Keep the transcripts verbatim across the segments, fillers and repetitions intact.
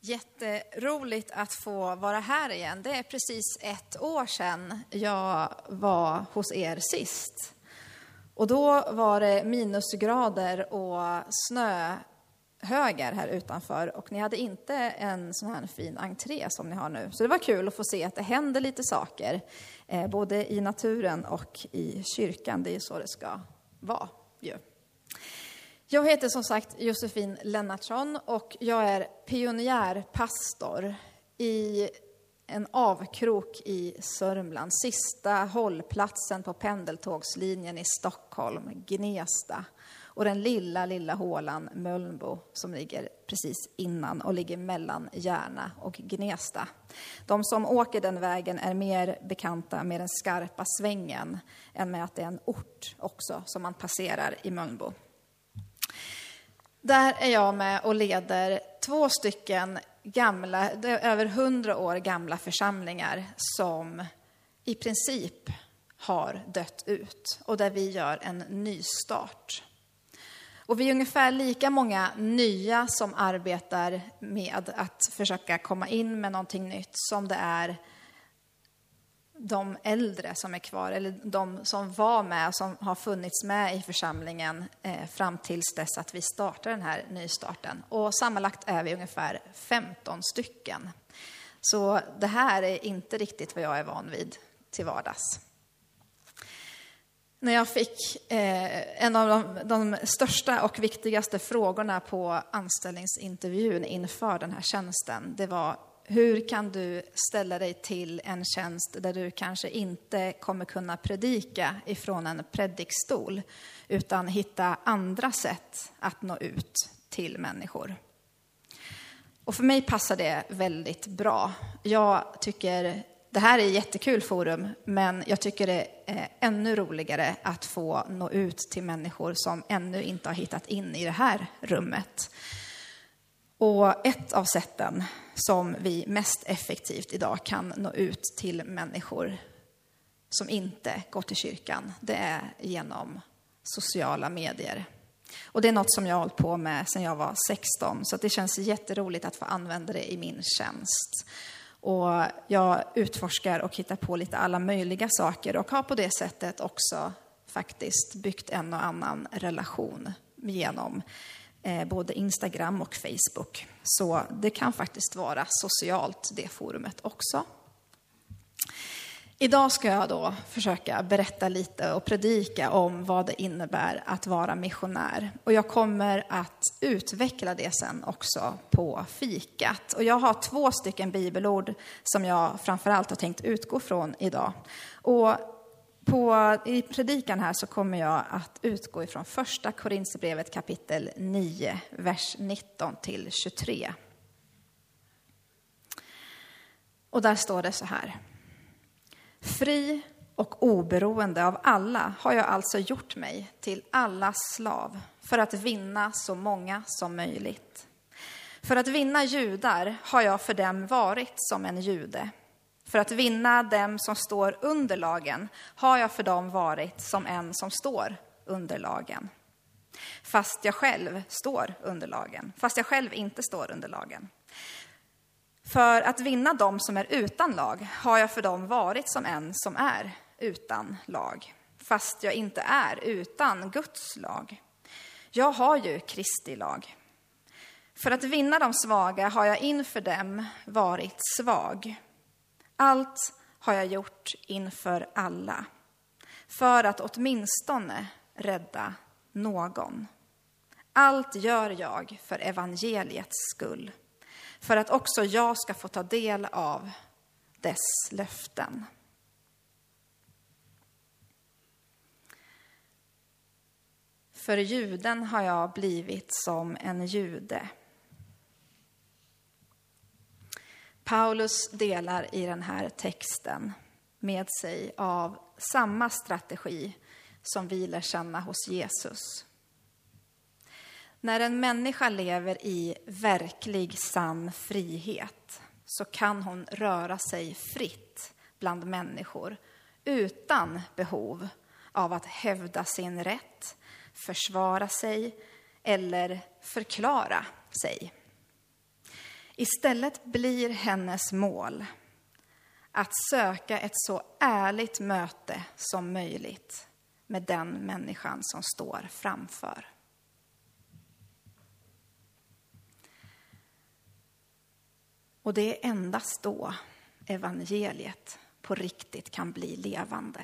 Jätteroligt att få vara här igen. Det är precis ett år sedan jag var hos er sist. Och då var det minusgrader och snöhögar här utanför. Och ni hade inte en sån här fin entré som ni har nu. Så det var kul att få se att det händer lite saker. Eh, både i naturen och i kyrkan. Det är så det ska vara ju. Jag heter som sagt Josefin Lennartsson och jag är pionjärpastor i en avkrok i Sörmland. Sista hållplatsen på pendeltågslinjen i Stockholm, Gnesta. Och den lilla, lilla hålan Mölnbo som ligger precis innan och ligger mellan Järna och Gnesta. De som åker den vägen är mer bekanta med den skarpa svängen än med att det är en ort också som man passerar i Mölnbo. Där är jag med och leder två stycken gamla, över hundra år gamla församlingar som i princip har dött ut och där vi gör en nystart. Och vi är ungefär lika många nya som arbetar med att försöka komma in med någonting nytt som det är de äldre som är kvar, eller de som var med och som har funnits med i församlingen eh, fram tills dess att vi startar den här nystarten. Och sammanlagt är vi ungefär femton stycken. Så det här är inte riktigt vad jag är van vid till vardags. När jag fick eh, en av de, de största och viktigaste frågorna på anställningsintervjun inför den här tjänsten, det var: hur kan du ställa dig till en tjänst där du kanske inte kommer kunna predika ifrån en predikstol, utan hitta andra sätt att nå ut till människor? Och för mig passar det väldigt bra. Jag tycker det här är ett jättekul forum, men jag tycker det är ännu roligare att få nå ut till människor som ännu inte har hittat in i det här rummet. Och ett av sätten som vi mest effektivt idag kan nå ut till människor som inte går till kyrkan, det är genom sociala medier. Och det är något som jag har hållit på med sedan jag var sexton, så det känns jätteroligt att få använda det i min tjänst. Och jag utforskar och hittar på lite alla möjliga saker och har på det sättet också faktiskt byggt en och annan relation genom Eh, både Instagram och Facebook. Så det kan faktiskt vara socialt, det forumet också. Idag ska jag då försöka berätta lite och predika om vad det innebär att vara missionär. Och jag kommer att utveckla det sen också på fikat. Och jag har två stycken bibelord som jag framförallt har tänkt utgå från idag. Och På, i predikan här så kommer jag att utgå ifrån första Korinthierbrevet kapitel nio, vers nitton till tjugotre. Och där står det så här: fri och oberoende av alla har jag alltså gjort mig till allas slav för att vinna så många som möjligt. För att vinna judar har jag för dem varit som en jude. För att vinna dem som står under lagen har jag för dem varit som en som står under lagen. Fast jag själv står under lagen. Fast jag själv inte står under lagen. För att vinna dem som är utan lag har jag för dem varit som en som är utan lag. Fast jag inte är utan Guds lag. Jag har ju Kristi lag. För att vinna de svaga har jag inför dem varit svag. Allt har jag gjort inför alla, för att åtminstone rädda någon. Allt gör jag för evangeliets skull, för att också jag ska få ta del av dess löften. För juden har jag blivit som en jude. Paulus delar i den här texten med sig av samma strategi som vi lär känna hos Jesus. När en människa lever i verklig sann frihet så kan hon röra sig fritt bland människor utan behov av att hävda sin rätt, försvara sig eller förklara sig. Istället blir hennes mål att söka ett så ärligt möte som möjligt med den människan som står framför. Och det är endast då evangeliet på riktigt kan bli levande.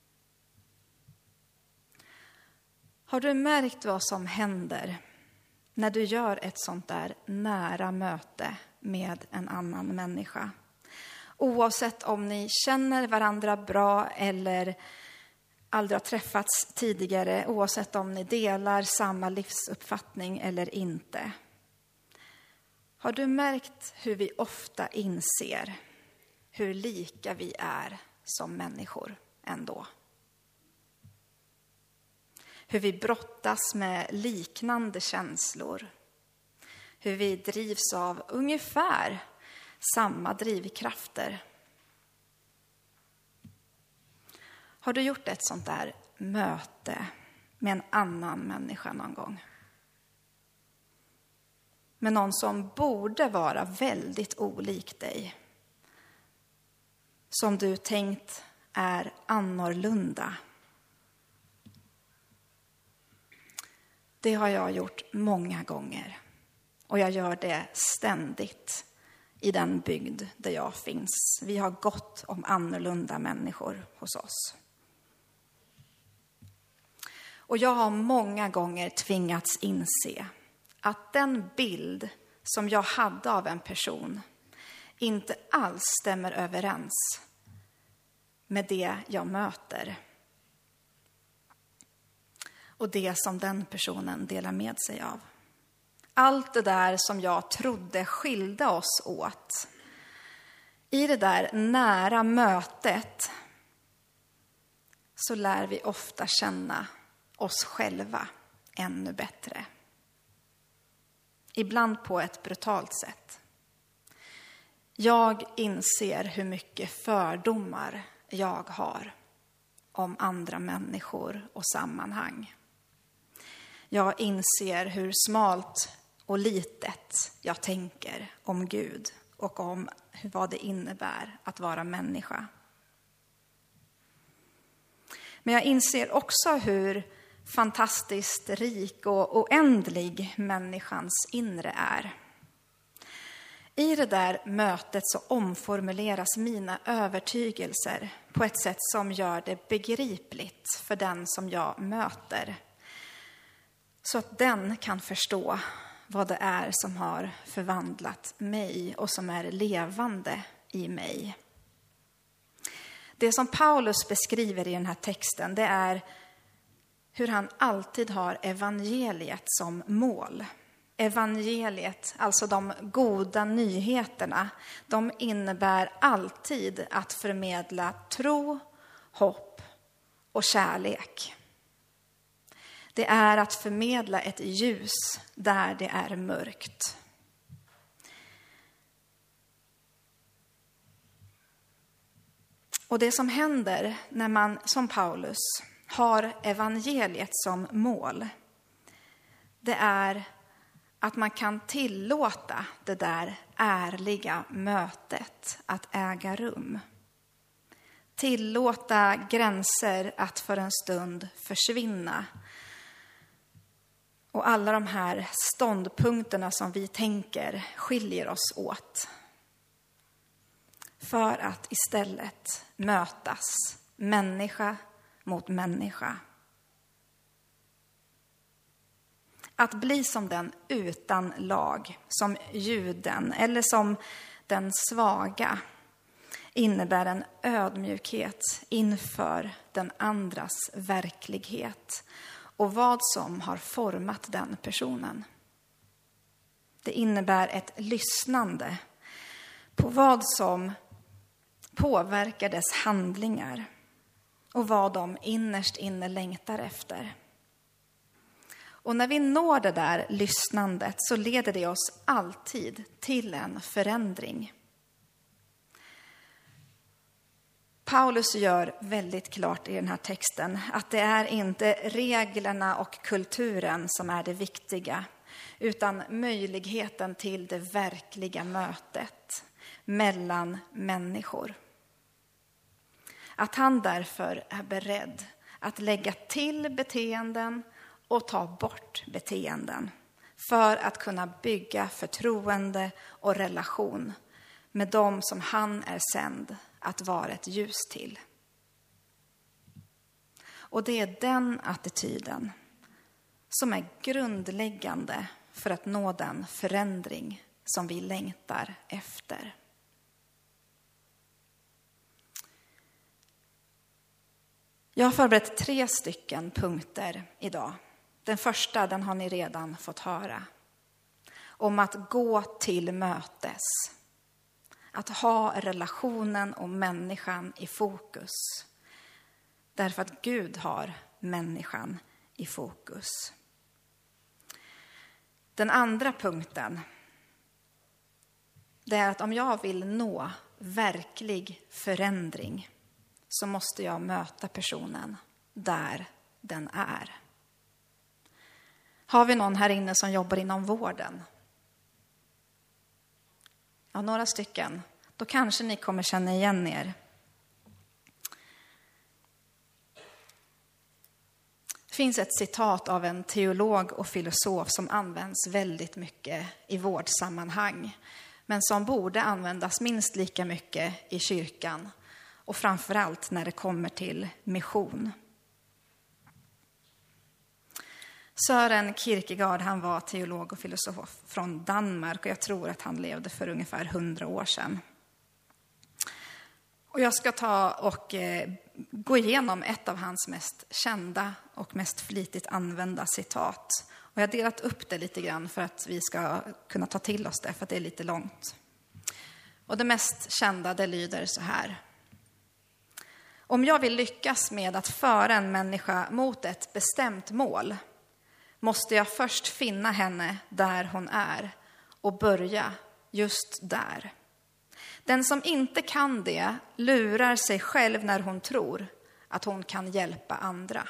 Har du märkt vad som händer när du gör ett sånt där nära möte med en annan människa? Oavsett om ni känner varandra bra eller aldrig har träffats tidigare, oavsett om ni delar samma livsuppfattning eller inte. Har du märkt hur vi ofta inser hur lika vi är som människor ändå? Hur vi brottas med liknande känslor. Hur vi drivs av ungefär samma drivkrafter. Har du gjort ett sånt där möte med en annan människa någon gång? Med någon som borde vara väldigt olik dig. Som du tänkt är annorlunda. Det har jag gjort många gånger. Och jag gör det ständigt i den bygd där jag finns. Vi har gott om annorlunda människor hos oss. Och jag har många gånger tvingats inse att den bild som jag hade av en person inte alls stämmer överens med det jag möter. Och det som den personen delar med sig av. Allt det där som jag trodde skilde oss åt. I det där nära mötet så lär vi ofta känna oss själva ännu bättre. Ibland på ett brutalt sätt. Jag inser hur mycket fördomar jag har om andra människor och sammanhang. Jag inser hur smalt och litet jag tänker om Gud och om vad det innebär att vara människa. Men jag inser också hur fantastiskt rik och oändlig människans inre är. I det där mötet så omformuleras mina övertygelser på ett sätt som gör det begripligt för den som jag möter. Så att den kan förstå vad det är som har förvandlat mig och som är levande i mig. Det som Paulus beskriver i den här texten, det är hur han alltid har evangeliet som mål. Evangeliet, alltså de goda nyheterna, de innebär alltid att förmedla tro, hopp och kärlek. Det är att förmedla ett ljus där det är mörkt. Och det som händer när man, som Paulus, har evangeliet som mål, det är att man kan tillåta det där ärliga mötet att äga rum. Tillåta gränser att för en stund försvinna. Och alla de här ståndpunkterna som vi tänker skiljer oss åt. För att istället mötas människa mot människa. Att bli som den utan lag, som juden eller som den svaga innebär en ödmjukhet inför den andras verklighet och vad som har format den personen. Det innebär ett lyssnande på vad som påverkar dess handlingar och vad de innerst inne längtar efter. Och när vi når det där lyssnandet så leder det oss alltid till en förändring. Paulus gör väldigt klart i den här texten att det är inte reglerna och kulturen som är det viktiga, utan möjligheten till det verkliga mötet mellan människor. Att han därför är beredd att lägga till beteenden och ta bort beteenden för att kunna bygga förtroende och relation med dem som han är sänd att vara ett ljus till. Och det är den attityden som är grundläggande för att nå den förändring som vi längtar efter. Jag har förberett tre stycken punkter idag. Den första, den har ni redan fått höra. Om att gå till mötes. Att ha relationen och människan i fokus. Därför att Gud har människan i fokus. Den andra punkten, det är att om jag vill nå verklig förändring så måste jag möta personen där den är. Har vi någon här inne som jobbar inom vården? Ja, några stycken. Då kanske ni kommer känna igen er. Det finns ett citat av en teolog och filosof som används väldigt mycket i vårdsammanhang, men som borde användas minst lika mycket i kyrkan och framförallt när det kommer till mission. Sören Kierkegaard, han var teolog och filosof från Danmark och jag tror att han levde för ungefär hundra år sedan. Och jag ska ta och eh, gå igenom ett av hans mest kända och mest flitigt använda citat. Och jag har delat upp det lite grann för att vi ska kunna ta till oss det, för att det är lite långt. Och det mest kända, det lyder så här. Om jag vill lyckas med att föra en människa mot ett bestämt mål måste jag först finna henne där hon är och börja just där. Den som inte kan det lurar sig själv när hon tror att hon kan hjälpa andra.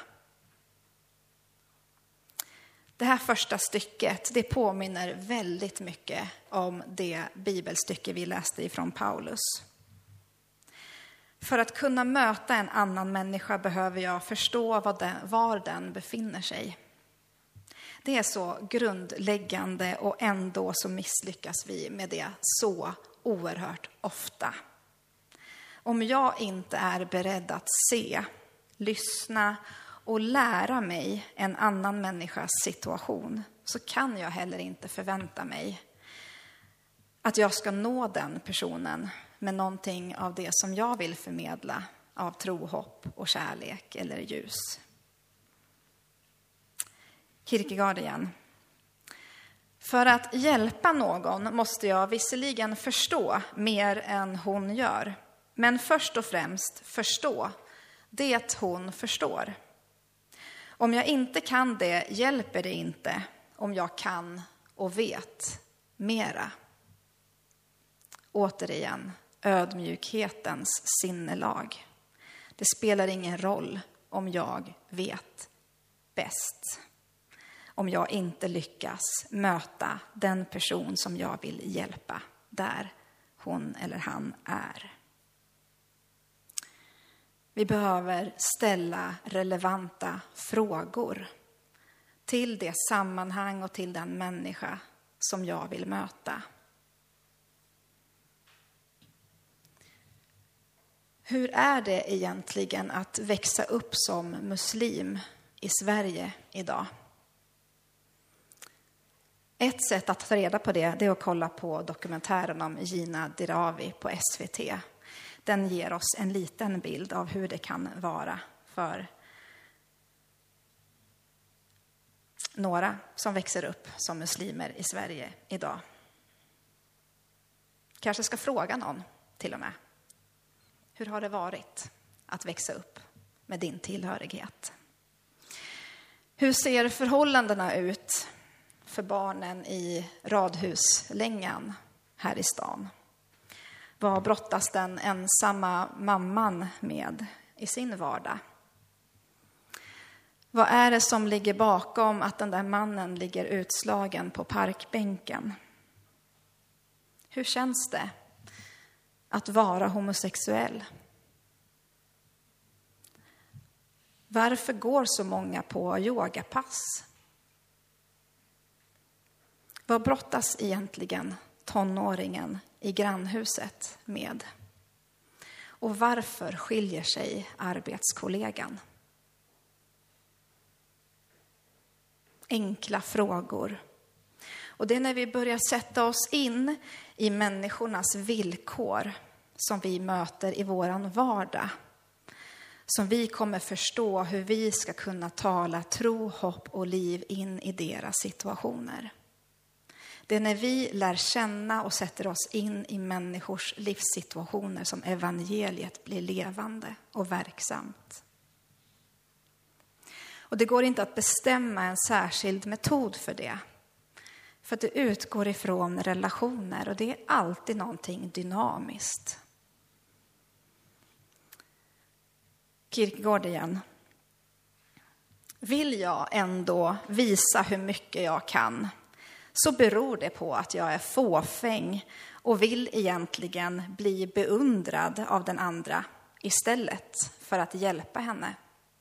Det här första stycket, det påminner väldigt mycket om det bibelstycke vi läste ifrån Paulus. För att kunna möta en annan människa behöver jag förstå vad den, var den befinner sig. Det är så grundläggande och ändå så misslyckas vi med det så oerhört ofta. Om jag inte är beredd att se, lyssna och lära mig en annan människas situation så kan jag heller inte förvänta mig att jag ska nå den personen med någonting av det som jag vill förmedla av tro, hopp och kärlek eller ljus. Kierkegaard igen. För att hjälpa någon måste jag visserligen förstå mer än hon gör. Men först och främst förstå det hon förstår. Om jag inte kan det hjälper det inte om jag kan och vet mera. Återigen, ödmjukhetens sinnelag. Det spelar ingen roll om jag vet bäst. Om jag inte lyckas möta den person som jag vill hjälpa där hon eller han är. Vi behöver ställa relevanta frågor till det sammanhang och till den människa som jag vill möta. Hur är det egentligen att växa upp som muslim i Sverige idag? Ett sätt att ta reda på det, det är att kolla på dokumentären om Jina Dirawi på S V T. Den ger oss en liten bild av hur det kan vara för några som växer upp som muslimer i Sverige idag. Kanske ska fråga någon till och med. Hur har det varit att växa upp med din tillhörighet? Hur ser förhållandena ut för barnen i Radhuslängan här i stan? Vad brottas den ensamma mamman med i sin vardag? Vad är det som ligger bakom att den där mannen ligger utslagen på parkbänken? Hur känns det att vara homosexuell? Varför går så många på yogapass? Vad brottas egentligen tonåringen i grannhuset med? Och varför skiljer sig arbetskollegan? Enkla frågor. Och det är när vi börjar sätta oss in i människornas villkor som vi möter i våran vardag, som vi kommer förstå hur vi ska kunna tala tro, hopp och liv in i deras situationer. Det är när vi lär känna och sätter oss in i människors livssituationer som evangeliet blir levande och verksamt. Och det går inte att bestämma en särskild metod för det. För att det utgår ifrån relationer och det är alltid någonting dynamiskt. Kierkegaard igen. Vill jag ändå visa hur mycket jag kan, så beror det på att jag är fåfäng och vill egentligen bli beundrad av den andra istället för att hjälpa henne.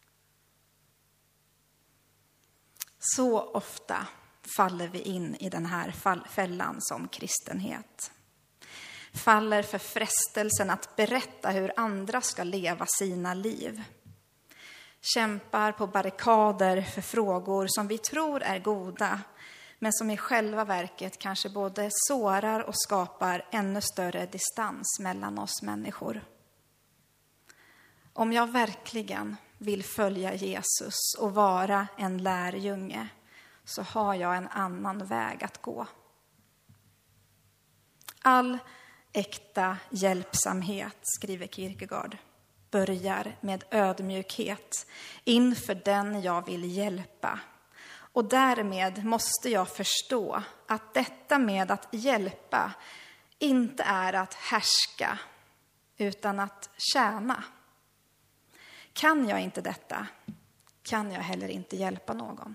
Så ofta faller vi in i den här fällan som kristenhet. Faller för frestelsen att berätta hur andra ska leva sina liv. Kämpar på barrikader för frågor som vi tror är goda, men som i själva verket kanske både sårar och skapar ännu större distans mellan oss människor. Om jag verkligen vill följa Jesus och vara en lärjunge, så har jag en annan väg att gå. All äkta hjälpsamhet, skriver Kierkegaard, börjar med ödmjukhet inför den jag vill hjälpa. Och därmed måste jag förstå att detta med att hjälpa inte är att härska, utan att tjäna. Kan jag inte detta, kan jag heller inte hjälpa någon.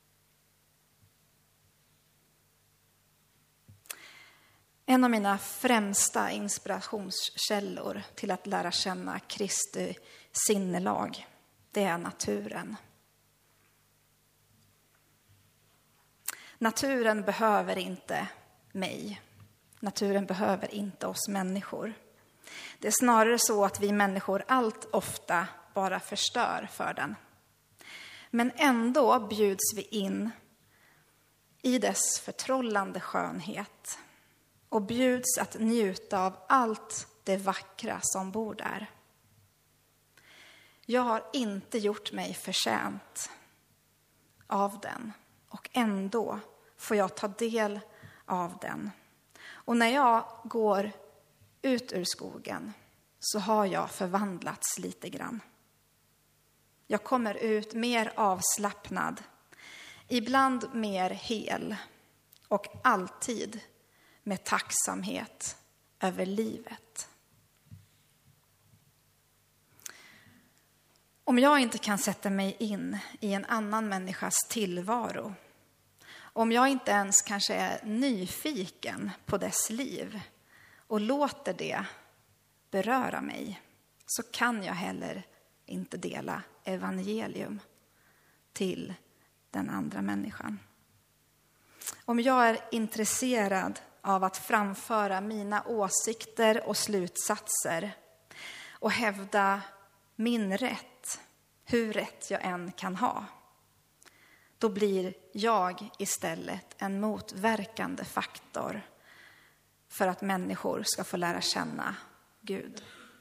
En av mina främsta inspirationskällor till att lära känna Kristi sinnelag, det är naturen. Naturen behöver inte mig. Naturen behöver inte oss människor. Det är snarare så att vi människor allt ofta bara förstör för den. Men ändå bjuds vi in i dess förtrollande skönhet och bjuds att njuta av allt det vackra som bor där. Jag har inte gjort mig förtjänt av den, och ändå får jag ta del av den. Och när jag går ut ur skogen så har jag förvandlats lite grann. Jag kommer ut mer avslappnad, ibland mer hel och alltid med tacksamhet över livet. Om jag inte kan sätta mig in i en annan människas tillvaro, om jag inte ens kanske är nyfiken på dess liv och låter det beröra mig, så kan jag heller inte dela evangelium till den andra människan. Om jag är intresserad av att framföra mina åsikter och slutsatser och hävda min rätt, hur rätt jag än kan ha, då blir jag istället en motverkande faktor för att människor ska få lära känna Gud.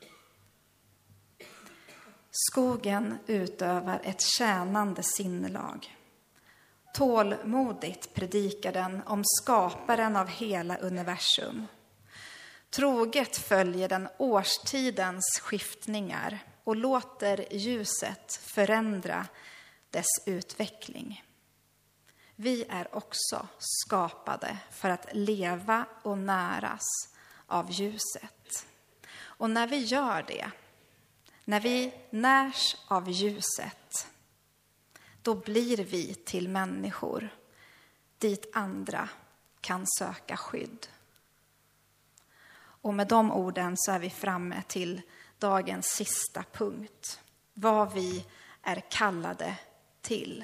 Skogen utövar ett tjänande sinnelag. Tålmodigt predikar den om skaparen av hela universum. Troget följer den årstidens skiftningar och låter ljuset förändra dess utveckling. Vi är också skapade för att leva och näras av ljuset. Och när vi gör det, när vi närs av ljuset, då blir vi till människor dit andra kan söka skydd. Och med de orden så är vi framme till dagens sista punkt. Vad vi är kallade till.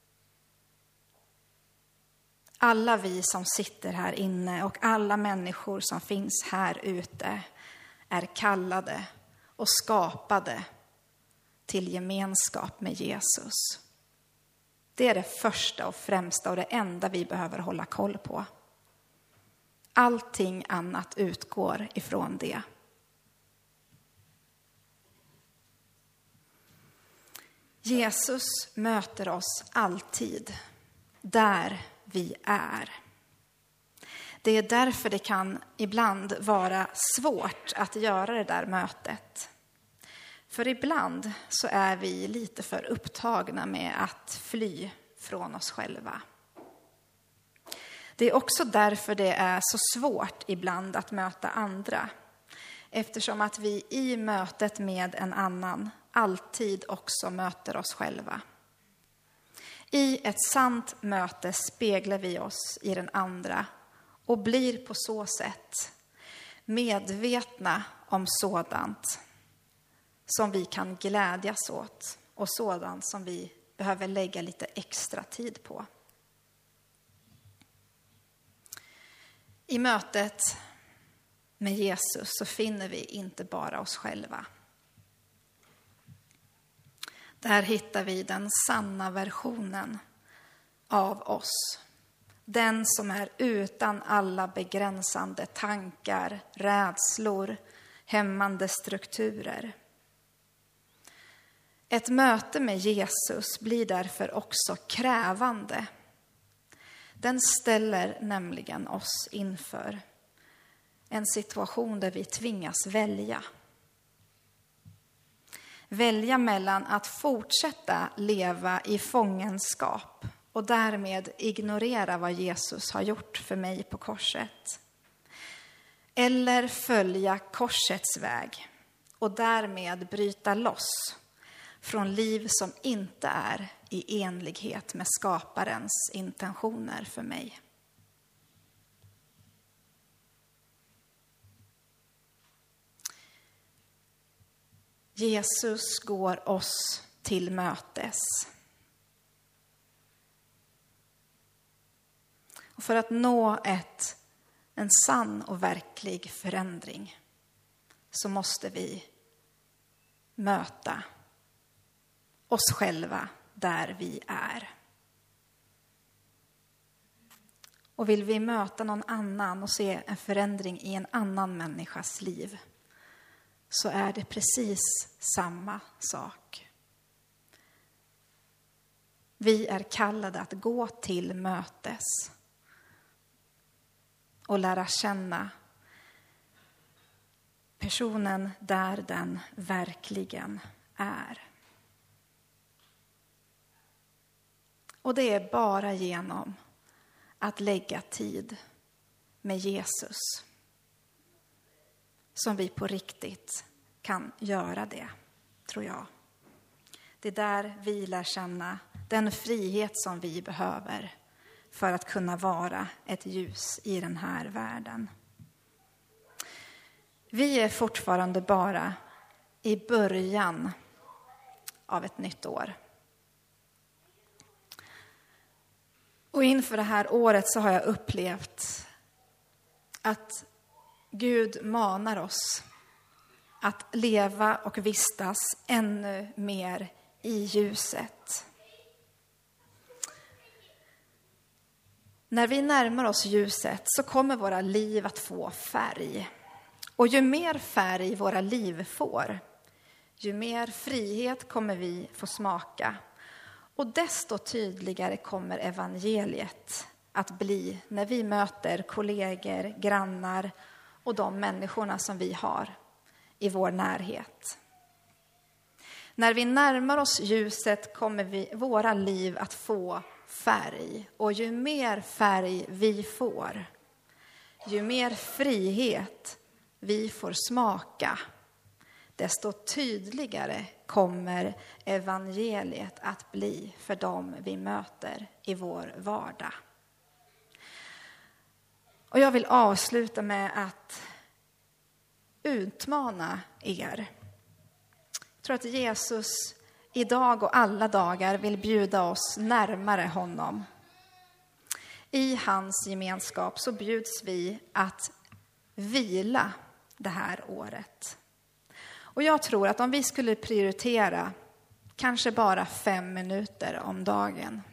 Alla vi som sitter här inne och alla människor som finns här ute är kallade och skapade till gemenskap med Jesus. Det är det första och främsta och det enda vi behöver hålla koll på. Allting annat utgår ifrån det. Jesus möter oss alltid där vi är. Det är därför det kan ibland vara svårt att göra det där mötet. För ibland så är vi lite för upptagna med att fly från oss själva. Det är också därför det är så svårt ibland att möta andra. Eftersom att vi i mötet med en annan alltid också möter oss själva. I ett sant möte speglar vi oss i den andra och blir på så sätt medvetna om sådant som vi kan glädjas åt och sådant som vi behöver lägga lite extra tid på. I mötet med Jesus så finner vi inte bara oss själva. Där hittar vi den sanna versionen av oss. Den som är utan alla begränsande tankar, rädslor, hämmande strukturer. Ett möte med Jesus blir därför också krävande. Den ställer nämligen oss inför en situation där vi tvingas välja. Välja mellan att fortsätta leva i fångenskap och därmed ignorera vad Jesus har gjort för mig på korset. Eller följa korsets väg och därmed bryta loss från liv som inte är i enlighet med skaparens intentioner för mig. Jesus går oss till mötes. Och för att nå ett, en sann och verklig förändring så måste vi möta oss själva där vi är. Och vill vi möta någon annan och se en förändring i en annan människas liv så är det precis samma sak. Vi är kallade att gå till mötes och lära känna personen där den verkligen är. Och det är bara genom att lägga tid med Jesus som vi på riktigt kan göra det, tror jag. Det är där vi lär känna den frihet som vi behöver för att kunna vara ett ljus i den här världen. Vi är fortfarande bara i början av ett nytt år. Och inför det här året så har jag upplevt att Gud manar oss att leva och vistas ännu mer i ljuset. När vi närmar oss ljuset så kommer våra liv att få färg. Och ju mer färg våra liv får, ju mer frihet kommer vi få smaka. Och desto tydligare kommer evangeliet att bli när vi möter kollegor, grannar och de människorna som vi har i vår närhet. När vi närmar oss ljuset kommer vi, våra liv att få färg. Och ju mer färg vi får, ju mer frihet vi får smaka, desto tydligare kommer evangeliet att bli för dem vi möter i vår vardag. Och jag vill avsluta med att utmana er. Jag tror att Jesus idag och alla dagar vill bjuda oss närmare honom. I hans gemenskap så bjuds vi att vila det här året. Och jag tror att om vi skulle prioritera kanske bara fem minuter om dagen,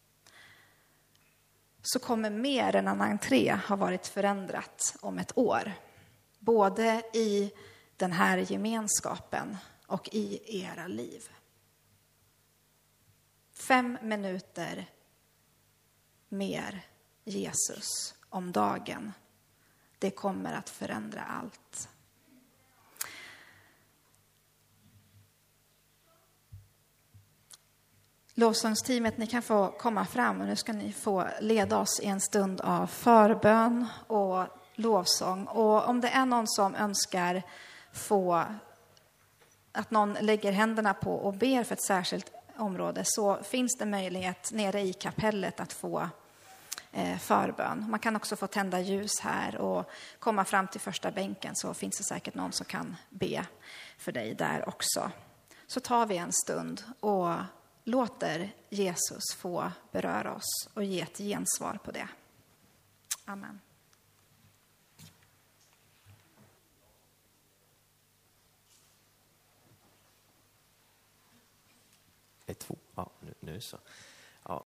så kommer mer än en entré ha varit förändrat om ett år. Både i den här gemenskapen och i era liv. Fem minuter mer Jesus om dagen. Det kommer att förändra allt. Lovsångsteamet, ni kan få komma fram och nu ska ni få leda oss i en stund av förbön och lovsång. Och om det är någon som önskar få att någon lägger händerna på och ber för ett särskilt område, så finns det möjlighet nere i kapellet att få eh, förbön. Man kan också få tända ljus här och komma fram till första bänken, så finns det säkert någon som kan be för dig där också. Så tar vi en stund och låter Jesus få beröra oss och ge ett gensvar på det. Amen. Ett, två, ja, nu, nu så.